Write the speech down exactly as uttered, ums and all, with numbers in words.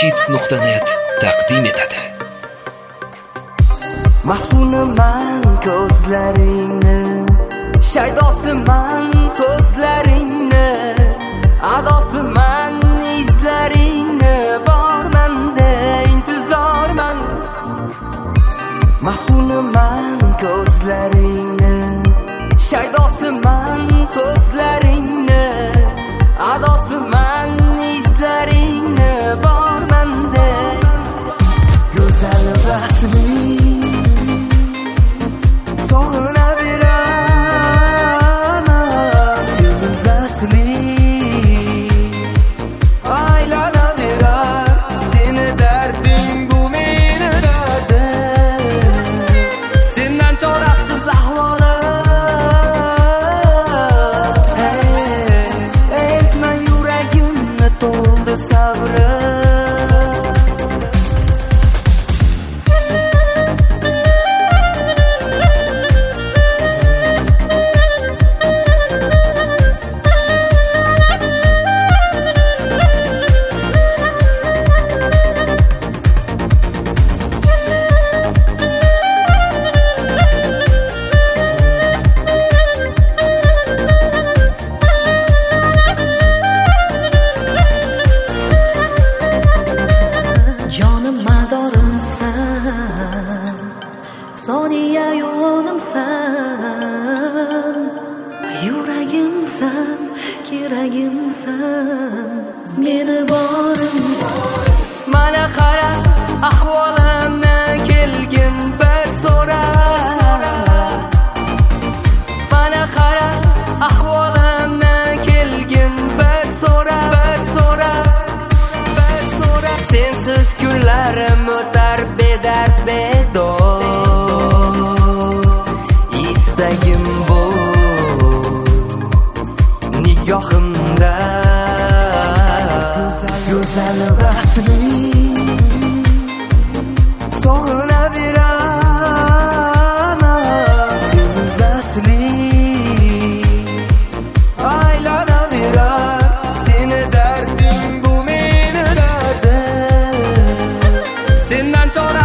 cheats nuqta net taqdim etadi. Maftunaman ko'zlaringni, shaydosiman so'zlaringni, adosiman izlaringni, bormanda intizorman. Maftunaman ko'zlaringni, shaydosiman so'zlaringni, adosiman izlaringni, bormanda go'zal vasling sog'inaveraman seni vasling, aylanaverar seni darding bu meni dardim, sendan chorasiz ahvolim, ezma yuragimni to'ldi sabrim. Jonim madorimsan, soniya yo'nimsan, yuragimsan, keragimsan, meni borim. Mana qara ahvolimni kelgin bir so'ra, mana qara ahvolimni kelgin bir so'ra, bir so'ra, bir so'ra. Sensiz kunlarim o'tar bedard bedor, istagim bu nigohimda go'zal vasling sog'inaveraman seni vasling, aylanaverar seni darding bu meni dardim, sendan chora